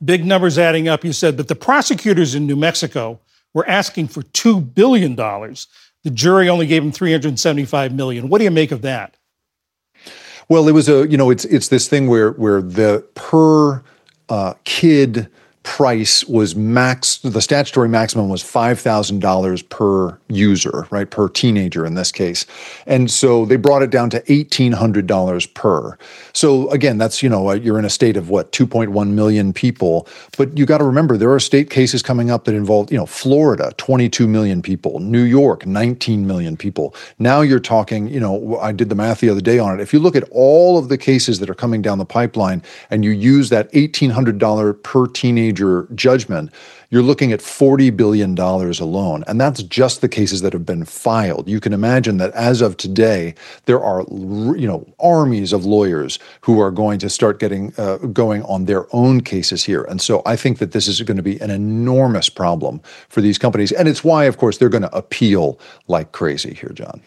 Big numbers adding up, you said, but the prosecutors in New Mexico were asking for $2 billion. The jury only gave them $375 million. What do you make of that? Well, it was it's this thing where the per kid price was the statutory maximum was $5,000 per user, right? Per teenager in this case. And so they brought it down to $1,800 per. So again, that's, you're in a state of 2.1 million people, but you got to remember there are state cases coming up that involve, Florida, 22 million people, New York, 19 million people. Now you're talking, I did the math the other day on it. If you look at all of the cases that are coming down the pipeline and you use that $1,800 per teenager judgment, you're looking at $40 billion alone. And that's just the cases that have been filed. You can imagine that as of today, there are, armies of lawyers who are going to start going on their own cases here. And so I think that this is going to be an enormous problem for these companies. And it's why, of course, they're going to appeal like crazy here, John.